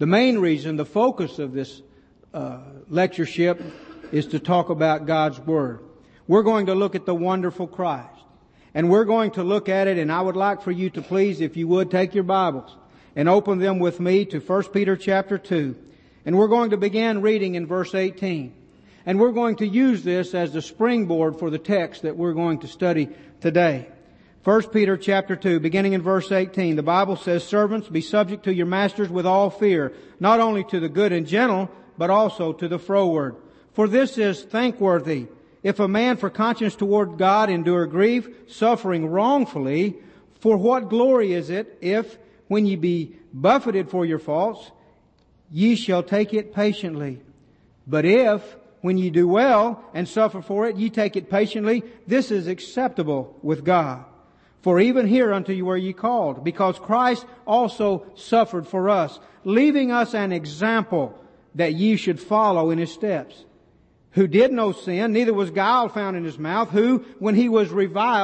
The main reason, the focus of this lectureship is to talk about God's Word. We're going to look at the wonderful Christ. And we're going to look at it, and I would like for you to please, if you would, take your Bibles and open them with me to 1 Peter chapter 2. And we're going to begin reading in verse 18. And we're going to use this as the springboard for the text that we're going to study today. 1 Peter chapter 2, beginning in verse 18, the Bible says, "Servants, be subject to your masters with all fear, not only to the good and gentle, but also to the froward. For this is thankworthy, if a man for conscience toward God endure grief, suffering wrongfully, for what glory is it if, when ye be buffeted for your faults, ye shall take it patiently? But if, when ye do well and suffer for it, ye take it patiently, this is acceptable with God. For even hereunto you were ye called, because Christ also suffered for us, leaving us an example that ye should follow in His steps. Who did no sin, neither was guile found in His mouth, who, when He was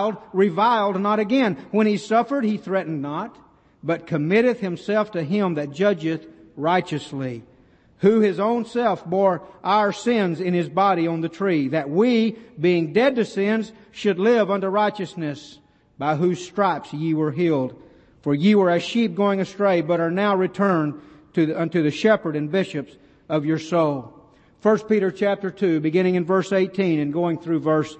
reviled not again. When He suffered, He threatened not, but committeth Himself to Him that judgeth righteously, who His own self bore our sins in His body on the tree, that we, being dead to sins, should live unto righteousness, by whose stripes ye were healed. For ye were as sheep going astray, but are now returned unto the shepherd and bishops of your soul." 1 Peter chapter 2, beginning in verse 18 and going through verse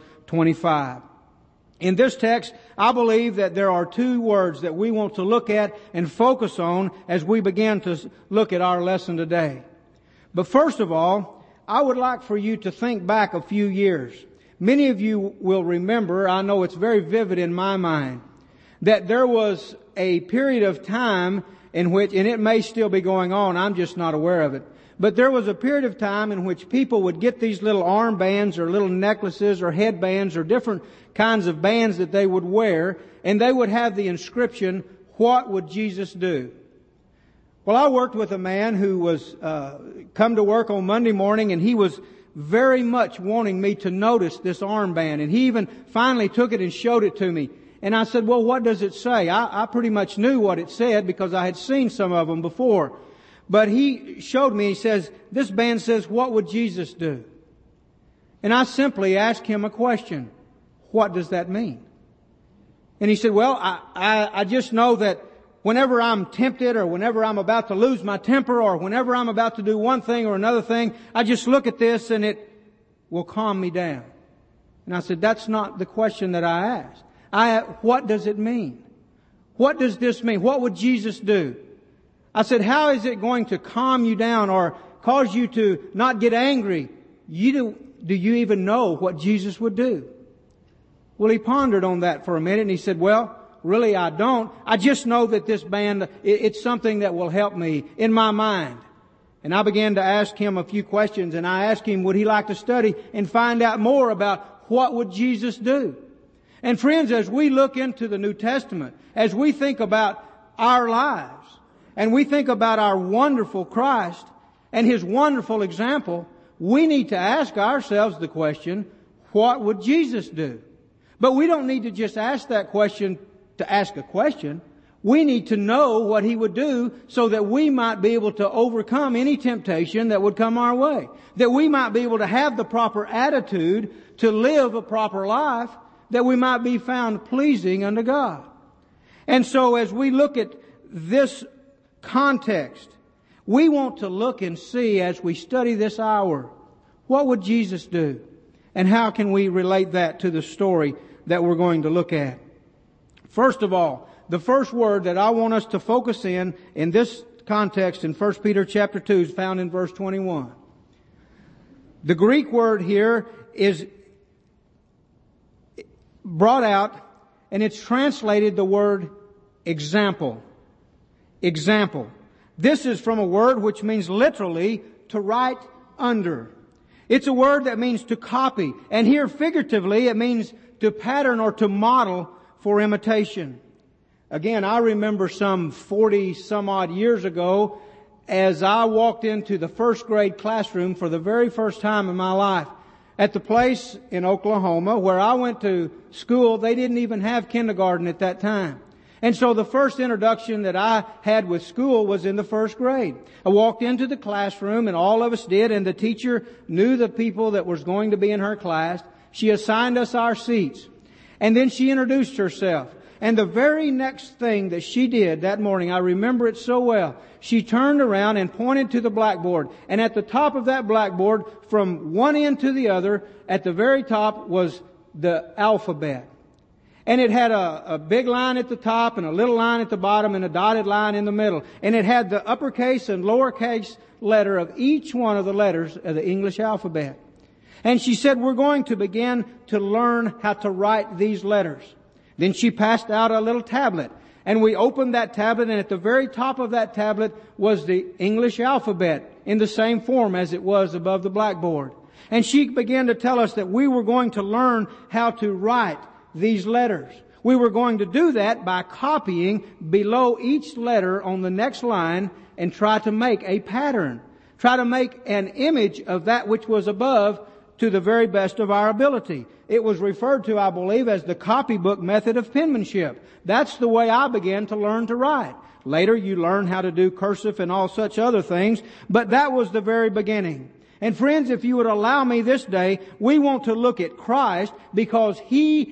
25. In this text, I believe that there are two words that we want to look at and focus on as we begin to look at our lesson today. But first of all, I would like for you to think back a few years. Many of you will remember, I know it's very vivid in my mind, that there was a period of time in which, and it may still be going on, I'm just not aware of it, but there was a period of time in which people would get these little armbands or little necklaces or headbands or different kinds of bands that they would wear, and they would have the inscription, "What would Jesus do?" Well, I worked with a man who was come to work on Monday morning, and he was very much wanting me to notice this armband, and he even finally took it and showed it to me. And I said, "Well, what does it say?" I pretty much knew what it said because I had seen some of them before. But he showed me, he says, "This band says, 'What would Jesus do?'" And I simply asked him a question. "What does that mean?" And he said, "Well, I just know that whenever I'm tempted or whenever I'm about to lose my temper or whenever I'm about to do one thing or another thing, I just look at this and it will calm me down." And I said, "That's not the question that I asked. What does it mean? What does this mean? What would Jesus do?" I said, "How is it going to calm you down or cause you to not get angry? Do you even know what Jesus would do?" Well, he pondered on that for a minute and he said, "Well, really I don't. I just know that this band, it's something that will help me in my mind." And I began to ask him a few questions, and I asked him, would he like to study and find out more about what would Jesus do? And friends, as we look into the New Testament, as we think about our lives, and we think about our wonderful Christ and His wonderful example, we need to ask ourselves the question, what would Jesus do? But we don't need to just ask that question to ask a question. We need to know what He would do so that we might be able to overcome any temptation that would come our way. That we might be able to have the proper attitude to live a proper life, that we might be found pleasing unto God. And so as we look at this context, we want to look and see as we study this hour, what would Jesus do? And how can we relate that to the story that we're going to look at? First of all, the first word that I want us to focus in this context in 1 Peter chapter 2 is found in verse 21. The Greek word here is brought out and it's translated the word example. Example. This is from a word which means literally to write under. It's a word that means to copy. And here figuratively it means to pattern or to model for imitation. Again, I remember some 40 some odd years ago as I walked into the first grade classroom for the very first time in my life. At the place in Oklahoma where I went to school, they didn't even have kindergarten at that time. And so the first introduction that I had with school was in the first grade. I walked into the classroom, and all of us did, and the teacher knew the people that was going to be in her class. She assigned us our seats. And then she introduced herself. And the very next thing that she did that morning, I remember it so well, she turned around and pointed to the blackboard. And at the top of that blackboard, from one end to the other, at the very top was the alphabet. And it had a big line at the top and a little line at the bottom and a dotted line in the middle. And it had the uppercase and lowercase letter of each one of the letters of the English alphabet. And she said, we're going to begin to learn how to write these letters. Then she passed out a little tablet. And we opened that tablet, and at the very top of that tablet was the English alphabet in the same form as it was above the blackboard. And she began to tell us that we were going to learn how to write these letters. We were going to do that by copying below each letter on the next line and try to make a pattern. Try to make an image of that which was above to the very best of our ability. It was referred to, I believe, as the copybook method of penmanship. That's the way I began to learn to write. Later you learn how to do cursive and all such other things, but that was the very beginning. And friends, if you would allow me this day, we want to look at Christ because He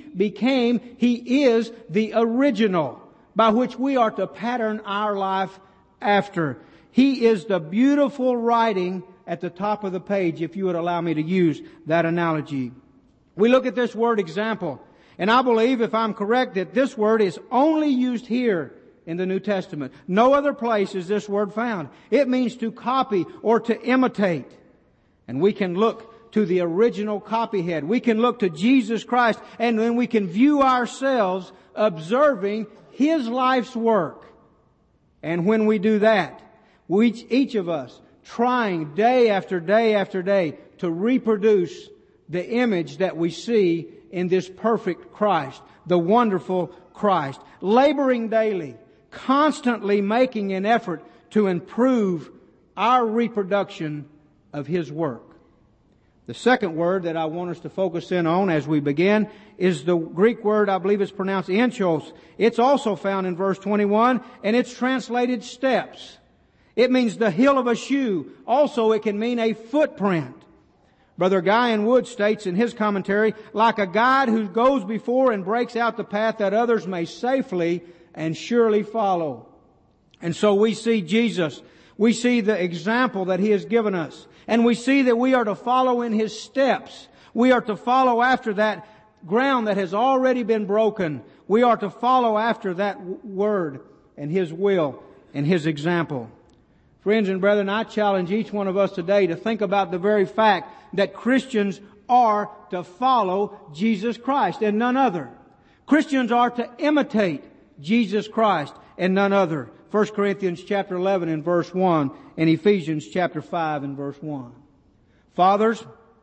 is the original by which we are to pattern our life after. He is the beautiful writing at the top of the page, if you would allow me to use that analogy. We look at this word example, and I believe, if I'm correct, that this word is only used here in the New Testament. No other place is this word found. It means to copy or to imitate. And we can look to the original copyhead. We can look to Jesus Christ, and then we can view ourselves observing His life's work. And when we do that, each of us trying day after day after day to reproduce the image that we see in this perfect Christ, the wonderful Christ, laboring daily, constantly making an effort to improve our reproduction of His work. The second word that I want us to focus in on as we begin is the Greek word, I believe it's pronounced enchos. It's also found in verse 21, and it's translated steps. It means the heel of a shoe. Also, it can mean a footprint. Brother Guyan Wood states in his commentary, like a guide who goes before and breaks out the path that others may safely and surely follow. And so we see Jesus. We see the example that He has given us. And we see that we are to follow in His steps. We are to follow after that ground that has already been broken. We are to follow after that word and His will and His example. Friends and brethren, I challenge each one of us today to think about the very fact that Christians are to follow Jesus Christ and none other. Christians are to imitate Jesus Christ and none other. 1 Corinthians chapter 11 and verse 1 and Ephesians chapter 5 and verse 1. Fathers,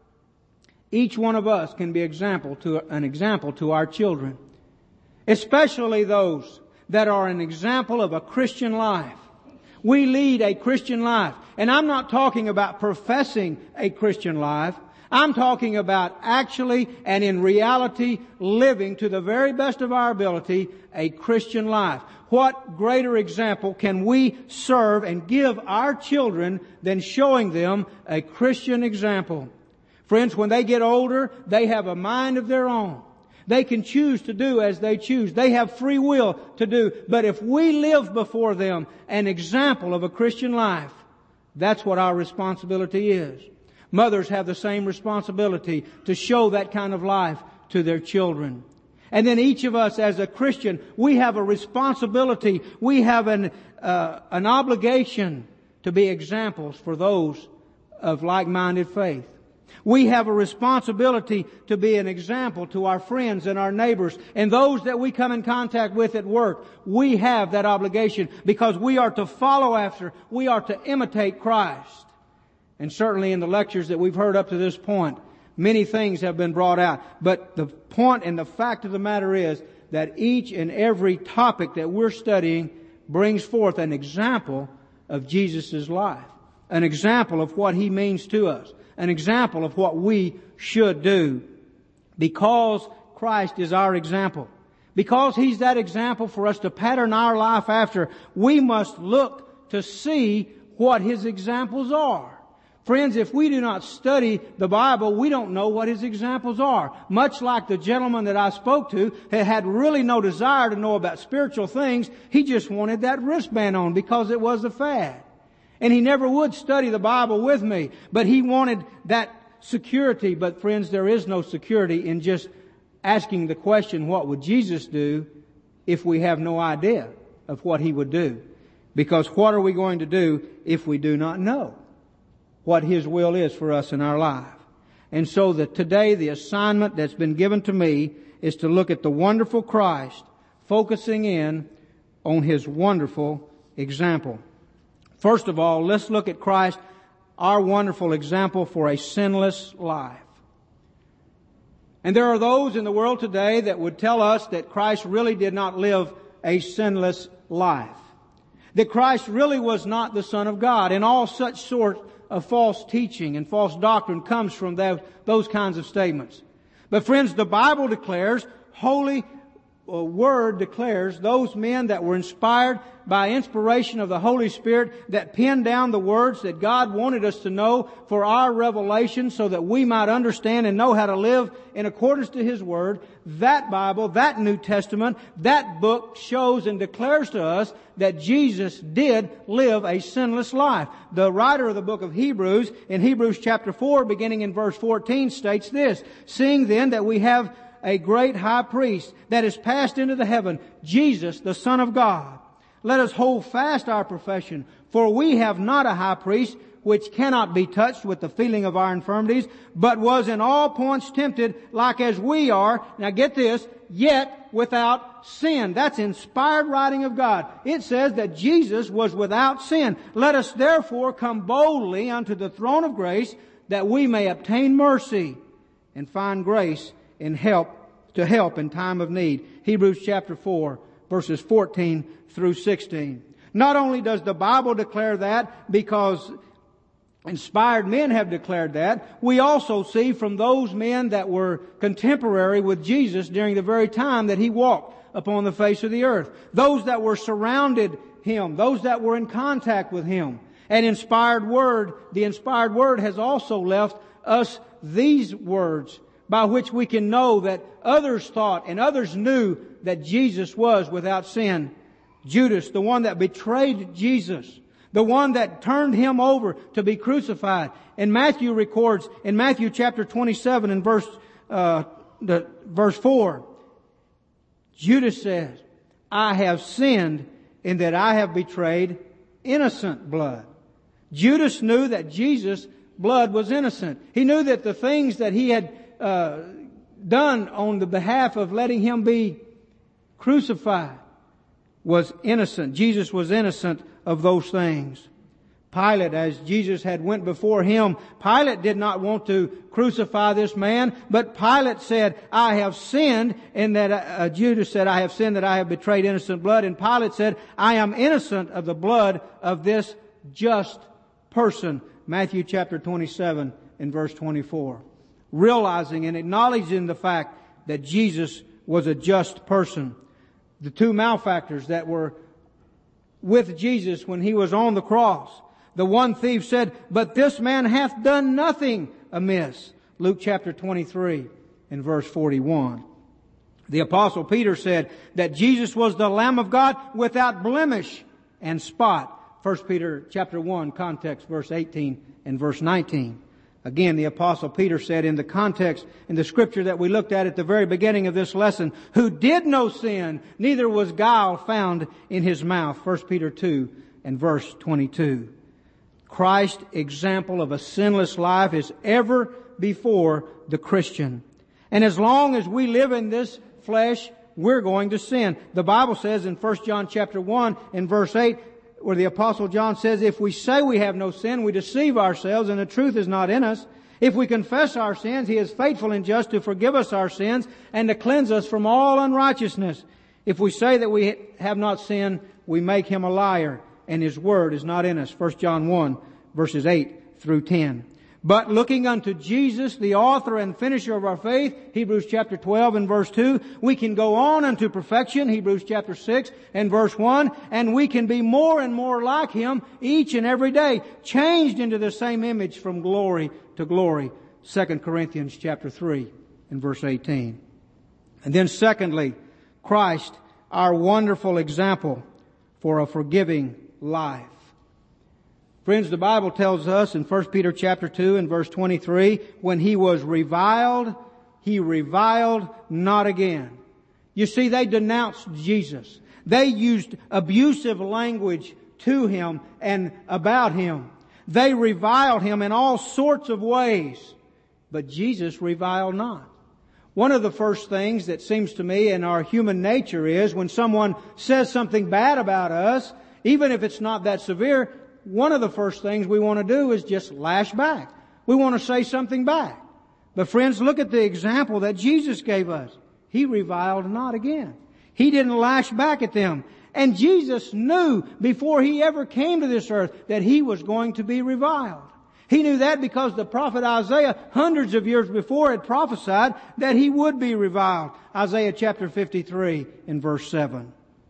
each one of us can be an example to our children, especially those that are an example of a Christian life. We lead a Christian life. And I'm not talking about professing a Christian life. I'm talking about actually and in reality living to the very best of our ability a Christian life. What greater example can we serve and give our children than showing them a Christian example? Friends, when they get older, they have a mind of their own. They can choose to do as they choose. They have free will to do. But if we live before them an example of a Christian life, that's what our responsibility is. Mothers have the same responsibility to show that kind of life to their children. And then each of us as a Christian, we have a responsibility. We have an obligation to be examples for those of like-minded faith. We have a responsibility to be an example to our friends and our neighbors and those that we come in contact with at work. We have that obligation because we are to follow after, we are to imitate Christ. And certainly in the lectures that we've heard up to this point, many things have been brought out. But the point and the fact of the matter is that each and every topic that we're studying brings forth an example of Jesus' life, an example of what He means to us, an example of what we should do. Because Christ is our example, Because He's that example for us to pattern our life after, we must look to see what His examples are. Friends, if we do not study the Bible, we don't know what His examples are. Much like the gentleman that I spoke to had really no desire to know about spiritual things. He just wanted that wristband on because it was a fad. And he never would study the Bible with me. But he wanted that security. But friends, there is no security in just asking the question, what would Jesus do, if we have no idea of what He would do? Because what are we going to do if we do not know what His will is for us in our life? And so that today the assignment that's been given to me is to look at the wonderful Christ, focusing in on His wonderful example. First of all, let's look at Christ, our wonderful example for a sinless life. And there are those in the world today that would tell us that Christ really did not live a sinless life. That Christ really was not the Son of God. And all such sort of false teaching and false doctrine comes from those kinds of statements. But friends, the Bible declares, Holy Word declares, those men that were inspired by inspiration of the Holy Spirit that penned down the words that God wanted us to know for our revelation so that we might understand and know how to live in accordance to His Word. That Bible, that New Testament, that book shows and declares to us that Jesus did live a sinless life. The writer of the book of Hebrews, in Hebrews chapter 4, beginning in verse 14, states this, "Seeing then that we have a great high priest that is passed into the heaven, Jesus, the Son of God. Let us hold fast our profession, for we have not a high priest which cannot be touched with the feeling of our infirmities, but was in all points tempted like as we are." Now get this, "yet without sin." That's inspired writing of God. It says that Jesus was without sin. "Let us therefore come boldly unto the throne of grace, that we may obtain mercy and find grace and help in time of need." Hebrews chapter 4, verses 14 through 16. Not only does the Bible declare that because inspired men have declared that, we also see from those men that were contemporary with Jesus during the very time that He walked upon the face of the earth. Those that were surrounded Him, those that were in contact with Him. The inspired Word has also left us these words by which we can know that others thought and others knew that Jesus was without sin. Judas, the one that betrayed Jesus, the one that turned Him over to be crucified. And Matthew records in Matthew chapter 27 and verse 4, Judas says, "I have sinned in that I have betrayed innocent blood." Judas knew that Jesus' blood was innocent. He knew that the things that he had done on the behalf of letting Him be crucified was innocent. Jesus was innocent of those things. Pilate, as Jesus had went before him, Pilate did not want to crucify this man, but Pilate said, "I have sinned," and that Judas said, "I have sinned that I have betrayed innocent blood." And Pilate said, "I am innocent of the blood of this just person." Matthew chapter 27 and verse 24. Realizing and acknowledging the fact that Jesus was a just person. The two malefactors that were with Jesus when He was on the cross. The one thief said, "But this man hath done nothing amiss." Luke chapter 23 and verse 41. The Apostle Peter said that Jesus was the Lamb of God without blemish and spot. 1 Peter chapter 1, context, verse 18 and verse 19. Again, the Apostle Peter said in the context, in the scripture that we looked at the very beginning of this lesson, "Who did no sin, neither was guile found in His mouth." 1 Peter 2 and verse 22. Christ's example of a sinless life is ever before the Christian. And as long as we live in this flesh, we're going to sin. The Bible says in 1 John chapter 1 and verse 8, where the Apostle John says, "If we say we have no sin, we deceive ourselves, and the truth is not in us. If we confess our sins, He is faithful and just to forgive us our sins and to cleanse us from all unrighteousness. If we say that we have not sinned, we make Him a liar, and His word is not in us." 1 John 1, verses 8 through 10. But looking unto Jesus, the author and finisher of our faith, Hebrews chapter 12 and verse 2, we can go on unto perfection, Hebrews chapter 6 and verse 1, and we can be more and more like Him each and every day, changed into the same image from glory to glory, 2 Corinthians chapter 3 and verse 18. And then secondly, Christ, our wonderful example for a forgiving life. Friends, the Bible tells us in 1 Peter chapter 2 and verse 23, when He was reviled, He reviled not again. You see, they denounced Jesus. They used abusive language to Him and about Him. They reviled Him in all sorts of ways. But Jesus reviled not. One of the first things that seems to me in our human nature is when someone says something bad about us, even if it's not that severe, one of the first things we want to do is just lash back. We want to say something back. But friends, look at the example that Jesus gave us. He reviled not again. He didn't lash back at them. And Jesus knew before He ever came to this earth that He was going to be reviled. He knew that because the prophet Isaiah, hundreds of years before, had prophesied that He would be reviled. Isaiah chapter 53 and verse 7.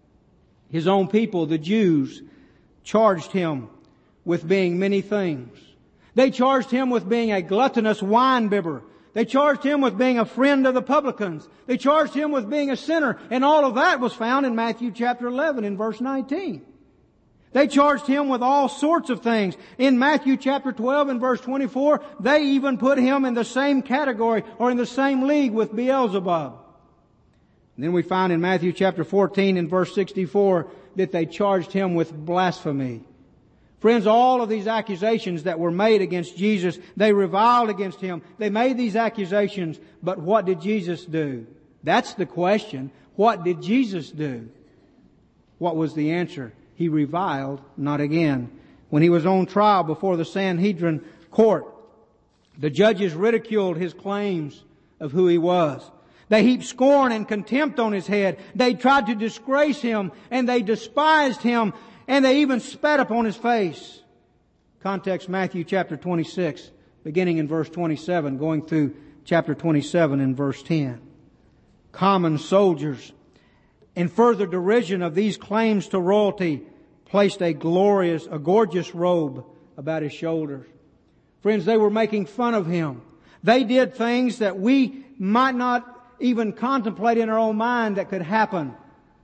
His own people, the Jews, charged Him with being many things. They charged Him with being a gluttonous wine-bibber. They charged Him with being a friend of the publicans. They charged Him with being a sinner. And all of that was found in Matthew chapter 11 and verse 19. They charged Him with all sorts of things. In Matthew chapter 12 and verse 24, they even put Him in the same category or in the same league with Beelzebub. And then we find in Matthew chapter 14 and verse 64 that they charged Him with blasphemy. Friends, all of these accusations that were made against Jesus, they reviled against Him. They made these accusations, but what did Jesus do? That's the question. What did Jesus do? What was the answer? He reviled not again. When He was on trial before the Sanhedrin court, the judges ridiculed His claims of who He was. They heaped scorn and contempt on His head. They tried to disgrace Him, and they despised Him, and they even spat upon His face. Context Matthew chapter 26, beginning in verse 27, going through chapter 27 and verse 10. Common soldiers, in further derision of these claims to royalty, placed a gorgeous robe about His shoulders. Friends, they were making fun of Him. They did things that we might not even contemplate in our own mind that could happen.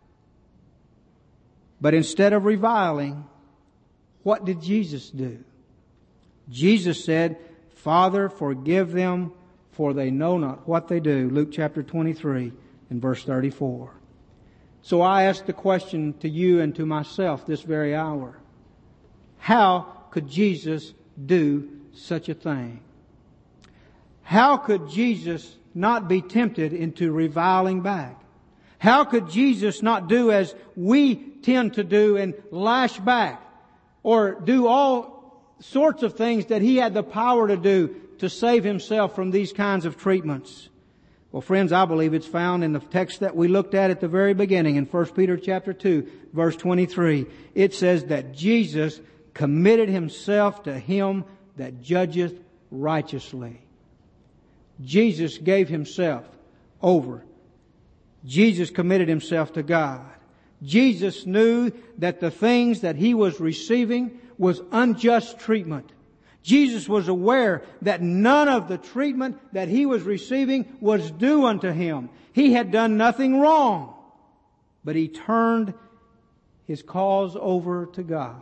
But instead of reviling, what did Jesus do? Jesus said, Father, forgive them, for they know not what they do. Luke chapter 23 and verse 34. So I ask the question to you and to myself this very hour. How could Jesus do such a thing? How could Jesus not be tempted into reviling back? How could Jesus not do as we tend to do and lash back or do all sorts of things that He had the power to do to save Himself from these kinds of treatments? Well, friends, I believe it's found in the text that we looked at the very beginning in 1 Peter chapter 2, verse 23. It says that Jesus committed Himself to Him that judgeth righteously. Jesus gave Himself over. Jesus committed Himself to God. Jesus knew that the things that He was receiving was unjust treatment. Jesus was aware that none of the treatment that He was receiving was due unto Him. He had done nothing wrong, but He turned His cause over to God,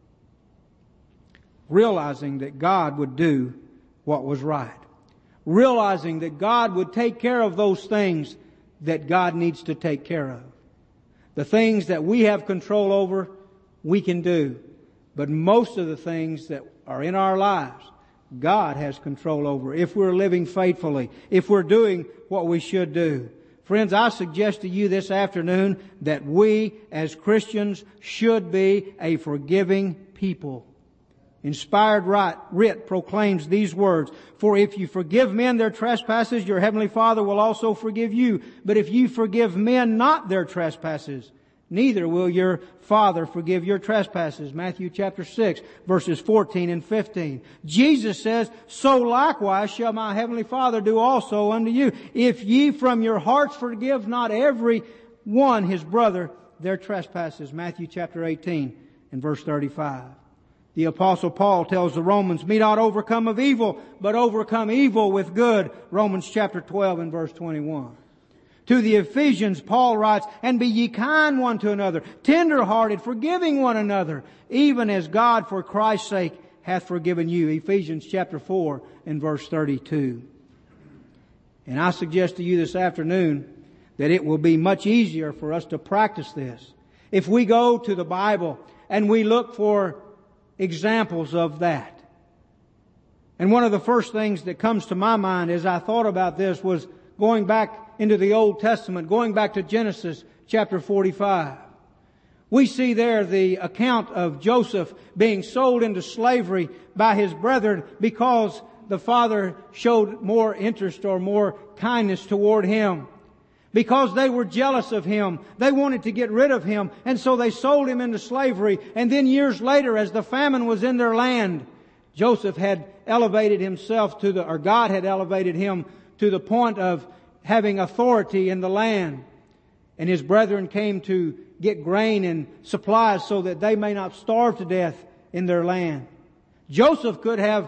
realizing that God would do what was right, realizing that God would take care of those things that God needs to take care of. The things that we have control over, we can do. But most of the things that are in our lives, God has control over. If we're living faithfully, if we're doing what we should do. Friends, I suggest to you this afternoon that we as Christians should be a forgiving people. Inspired writ proclaims these words, For if you forgive men their trespasses, your heavenly Father will also forgive you. But if you forgive men not their trespasses, neither will your Father forgive your trespasses. Matthew chapter 6, verses 14 and 15. Jesus says, so likewise shall my heavenly Father do also unto you, if ye from your hearts forgive not every one his brother their trespasses. Matthew chapter 18 and verse 35. The Apostle Paul tells the Romans, be not overcome of evil, but overcome evil with good. Romans chapter 12 and verse 21. To the Ephesians, Paul writes, and be ye kind one to another, tender-hearted, forgiving one another, even as God for Christ's sake hath forgiven you. Ephesians chapter 4 and verse 32. And I suggest to you this afternoon that it will be much easier for us to practice this if we go to the Bible and we look for examples of that. And one of the first things that comes to my mind as I thought about this was going back into the Old Testament, going back to Genesis chapter 45. We see there the account of Joseph being sold into slavery by his brethren because the father showed more interest or more kindness toward him. Because they were jealous of him. They wanted to get rid of him. And so they sold him into slavery. And then years later, as the famine was in their land, Joseph had elevated himself God had elevated him to the point of having authority in the land. And his brethren came to get grain and supplies so that they may not starve to death in their land. Joseph could have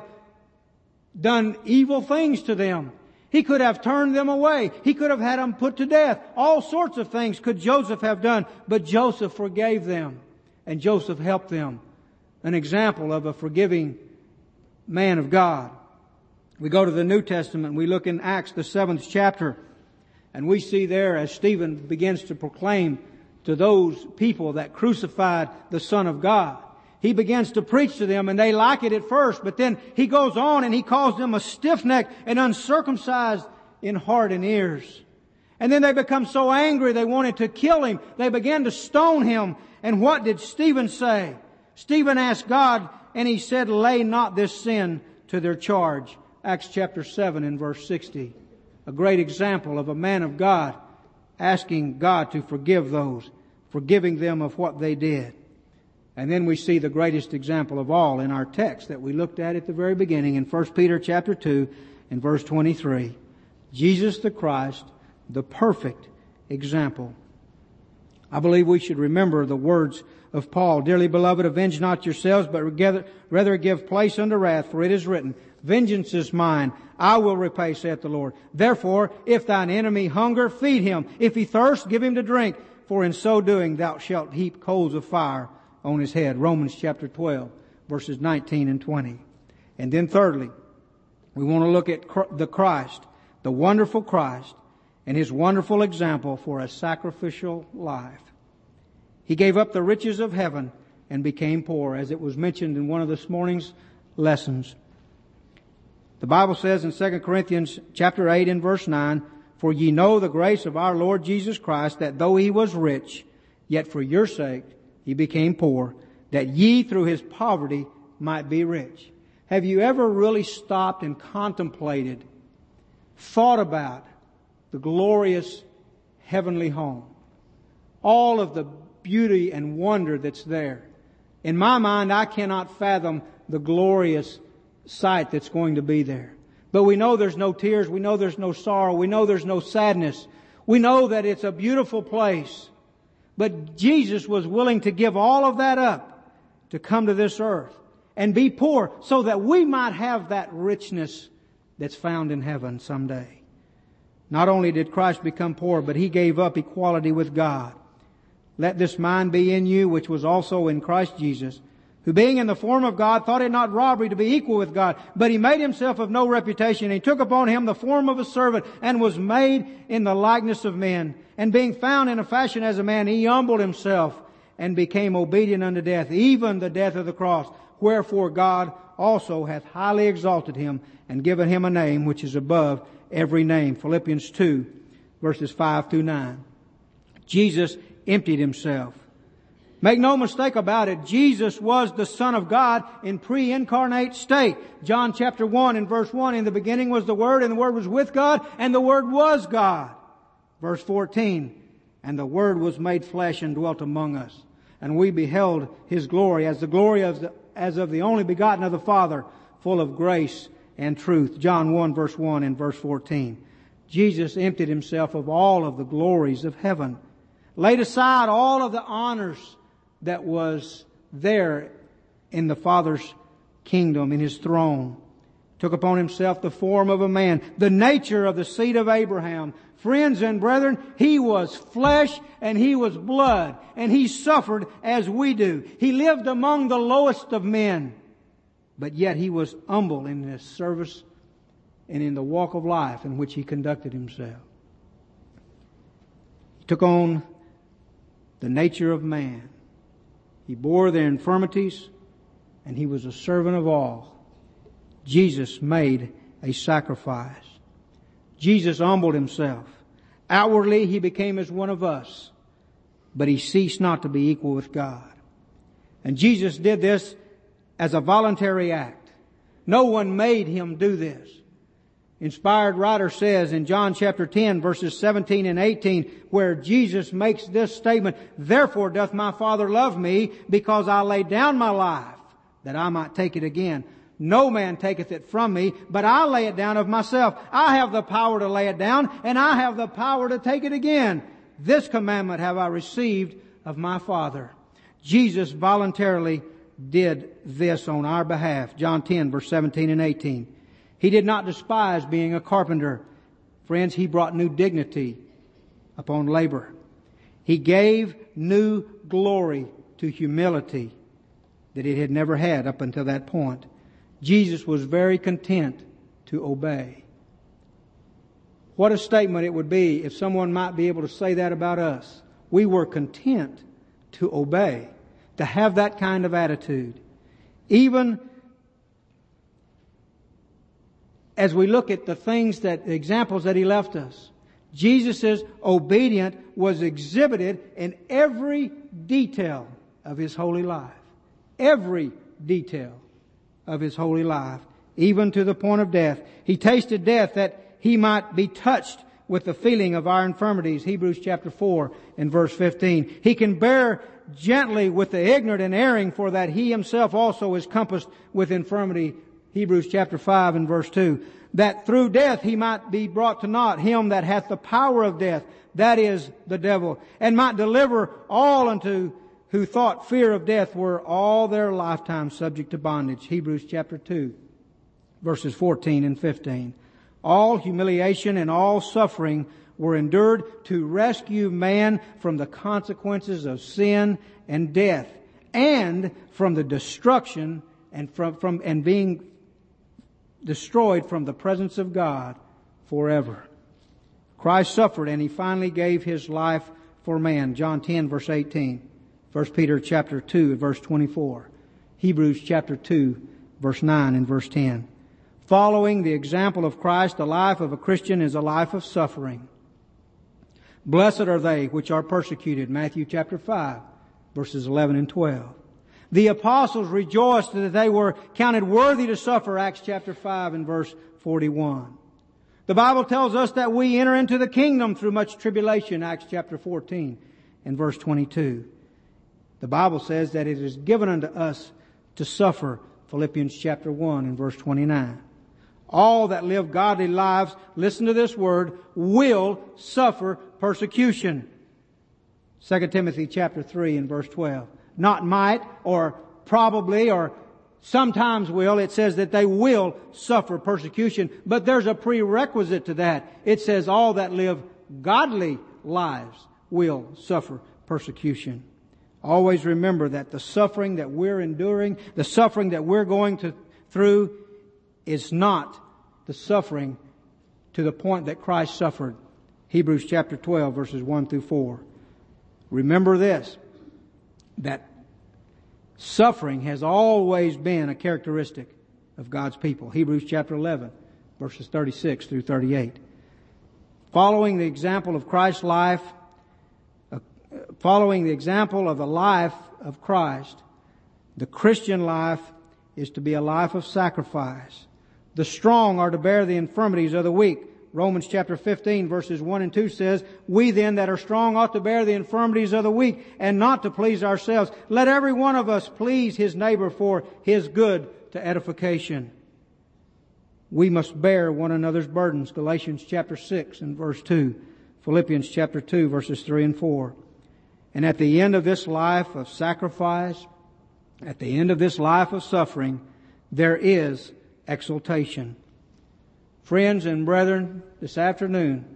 done evil things to them. He could have turned them away. He could have had them put to death. All sorts of things could Joseph have done. But Joseph forgave them. And Joseph helped them. An example of a forgiving man of God. We go to the New Testament. We look in Acts, the 7th chapter. And we see there as Stephen begins to proclaim to those people that crucified the Son of God. He begins to preach to them and they like it at first, but then he goes on and he calls them a stiff-necked and uncircumcised in heart and ears. And then they become so angry they wanted to kill him. They began to stone him. And what did Stephen say? Stephen asked God and he said, lay not this sin to their charge. Acts chapter 7 and verse 60. A great example of a man of God asking God to forgive those, forgiving them of what they did. And then we see the greatest example of all in our text that we looked at the very beginning in 1 Peter chapter 2 and verse 23. Jesus the Christ, the perfect example. I believe we should remember the words of Paul. Dearly beloved, avenge not yourselves, but rather give place unto wrath, for it is written, vengeance is mine, I will repay, saith the Lord. Therefore, if thine enemy hunger, feed him. If he thirst, give him to drink, for in so doing thou shalt heap coals of fire on his head. Romans chapter 12, verses 19 and 20. And then thirdly, we want to look at the Christ, the wonderful Christ, and his wonderful example for a sacrificial life. He gave up the riches of heaven and became poor, as it was mentioned in one of this morning's lessons. The Bible says in 2 Corinthians chapter 8 and verse 9, for ye know the grace of our Lord Jesus Christ, that though he was rich, yet for your sake he became poor, that ye through his poverty might be rich. Have you ever really stopped and contemplated, thought about the glorious heavenly home? All of the beauty and wonder that's there. In my mind, I cannot fathom the glorious sight that's going to be there. But we know there's no tears. We know there's no sorrow. We know there's no sadness. We know that it's a beautiful place. But Jesus was willing to give all of that up to come to this earth and be poor so that we might have that richness that's found in heaven someday. Not only did Christ become poor, but he gave up equality with God. Let this mind be in you, which was also in Christ Jesus, who being in the form of God thought it not robbery to be equal with God, but he made himself of no reputation. He took upon him the form of a servant and was made in the likeness of men. And being found in a fashion as a man, he humbled himself and became obedient unto death, even the death of the cross. Wherefore God also hath highly exalted him and given him a name which is above every name. Philippians 2 verses 5 through 9. Jesus emptied himself. Make no mistake about it, Jesus was the Son of God in pre-incarnate state. John chapter 1 and verse 1, in the beginning was the Word, and the Word was with God, and the Word was God. Verse 14, And the Word was made flesh and dwelt among us. And we beheld His glory as of the only begotten of the Father, full of grace and truth. John 1 verse 1 and verse 14. Jesus emptied Himself of all of the glories of heaven, laid aside all of the honors that was there in the Father's kingdom, in His throne. Took upon Himself the form of a man, the nature of the seed of Abraham. Friends and brethren, He was flesh and He was blood, and He suffered as we do. He lived among the lowest of men, but yet He was humble in His service and in the walk of life in which He conducted Himself. He took on the nature of man. He bore their infirmities, and He was a servant of all. Jesus made a sacrifice. Jesus humbled Himself. Outwardly, He became as one of us, but He ceased not to be equal with God. And Jesus did this as a voluntary act. No one made Him do this. Inspired writer says in John chapter 10 verses 17 and 18, where Jesus makes this statement, "Therefore doth my Father love me, because I lay down my life, that I might take it again. No man taketh it from me, but I lay it down of myself. I have the power to lay it down, and I have the power to take it again. This commandment have I received of my Father." Jesus voluntarily did this on our behalf. John 10 verse 17 and 18. He did not despise being a carpenter. Friends, He brought new dignity upon labor. He gave new glory to humility that it had never had up until that point. Jesus was very content to obey. What a statement it would be if someone might be able to say that about us. We were content to obey, to have that kind of attitude. Even as we look at the examples that He left us, Jesus' obedience was exhibited in every detail of His holy life. Every detail of His holy life, even to the point of death. He tasted death that He might be touched with the feeling of our infirmities. Hebrews chapter 4 and verse 15. He can bear gently with the ignorant and erring, for that He Himself also is compassed with infirmity. Hebrews chapter 5 and verse 2. That through death He might be brought to naught him that hath the power of death, that is the devil, and might deliver all unto who thought fear of death were all their lifetime subject to bondage. Hebrews chapter 2, verses 14 and 15. All humiliation and all suffering were endured to rescue man from the consequences of sin and death, and from the destruction and from being destroyed from the presence of God forever. Christ suffered, and He finally gave His life for man. John 10 verse 18. 1 Peter chapter 2 verse 24. Hebrews chapter 2 verse 9 and verse 10. Following the example of Christ, the life of a Christian is a life of suffering. Blessed are they which are persecuted. Matthew chapter 5 verses 11 and 12. The apostles rejoiced that they were counted worthy to suffer. Acts chapter 5 and verse 41. The Bible tells us that we enter into the kingdom through much tribulation. Acts chapter 14 and verse 22. The Bible says that it is given unto us to suffer. Philippians chapter 1 and verse 29. All that live godly lives, listen to this word, will suffer persecution. 2 Timothy chapter 3 and verse 12. Not might or probably or sometimes will. It says that they will suffer persecution. But there's a prerequisite to that. It says all that live godly lives will suffer persecution. Always remember that the suffering that we're enduring, the suffering that we're going through is not the suffering to the point that Christ suffered. Hebrews chapter 12 verses 1 through 4. Remember this, that suffering has always been a characteristic of God's people. Hebrews chapter 11 verses 36 through 38. Following the example of Christ's life, following the example of the life of Christ, the Christian life is to be a life of sacrifice. The strong are to bear the infirmities of the weak, Romans chapter 15 verses 1 and 2 says, "We then that are strong ought to bear the infirmities of the weak and not to please ourselves. Let every one of us please his neighbor for his good to edification." We must bear one another's burdens. Galatians chapter 6 and verse 2. Philippians chapter 2 verses 3 and 4. And at the end of this life of sacrifice, at the end of this life of suffering, there is exaltation. Friends and brethren, this afternoon,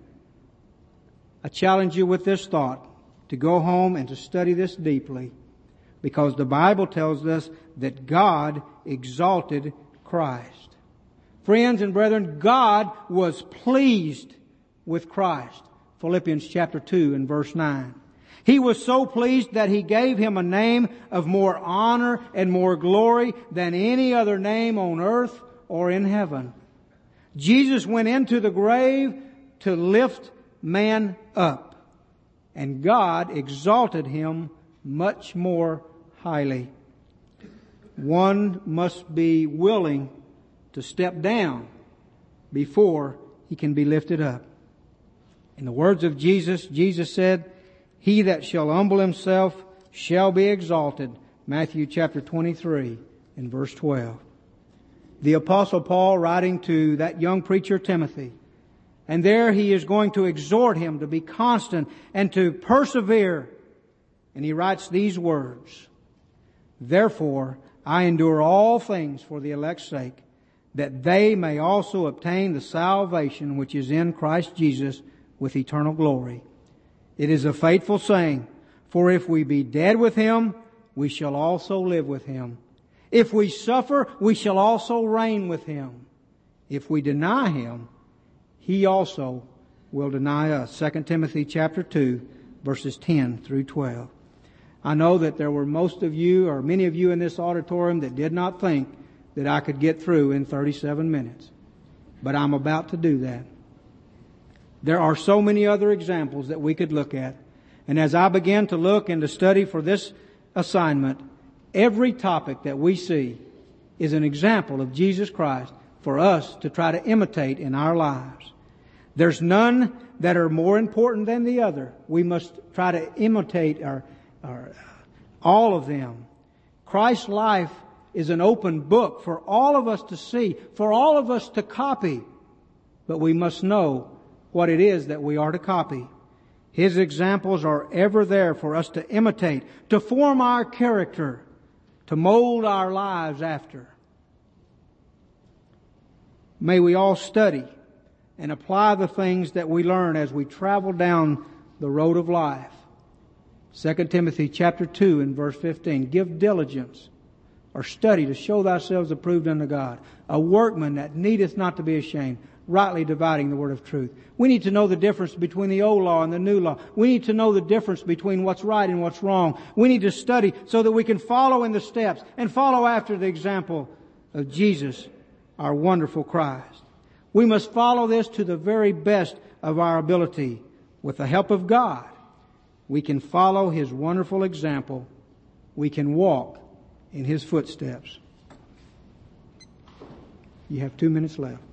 I challenge you with this thought to go home and to study this deeply, because the Bible tells us that God exalted Christ. Friends and brethren, God was pleased with Christ. Philippians chapter 2 and verse 9. He was so pleased that He gave Him a name of more honor and more glory than any other name on earth or in heaven. Jesus went into the grave to lift man up, and God exalted Him much more highly. One must be willing to step down before he can be lifted up. In the words of Jesus, Jesus said, "He that shall humble himself shall be exalted." Matthew chapter 23 and verse 12. The Apostle Paul writing to that young preacher Timothy, and there he is going to exhort him to be constant and to persevere. And he writes these words, "Therefore I endure all things for the elect's sake, that they may also obtain the salvation which is in Christ Jesus with eternal glory. It is a faithful saying, for if we be dead with Him, we shall also live with Him. If we suffer, we shall also reign with Him. If we deny Him, He also will deny us." 2 Timothy chapter 2, verses 10 through 12. I know that there were most of you, or many of you in this auditorium, that did not think that I could get through in 37 minutes. But I'm about to do that. There are so many other examples that we could look at. And as I began to look and to study for this assignment, every topic that we see is an example of Jesus Christ for us to try to imitate in our lives. There's none that are more important than the other. We must try to imitate all of them. Christ's life is an open book for all of us to see, for all of us to copy. But we must know what it is that we are to copy. His examples are ever there for us to imitate, to form our character, to mold our lives after. May we all study and apply the things that we learn as we travel down the road of life. 2 Timothy chapter 2 and verse 15. "Give diligence or study to show thyself approved unto God, a workman that needeth not to be ashamed, rightly dividing the word of truth." We need to know the difference between the old law and the new law. We need to know the difference between what's right and what's wrong. We need to study so that we can follow in the steps and follow after the example of Jesus, our wonderful Christ. We must follow this to the very best of our ability. With the help of God, we can follow His wonderful example. We can walk in His footsteps. You have 2 minutes left.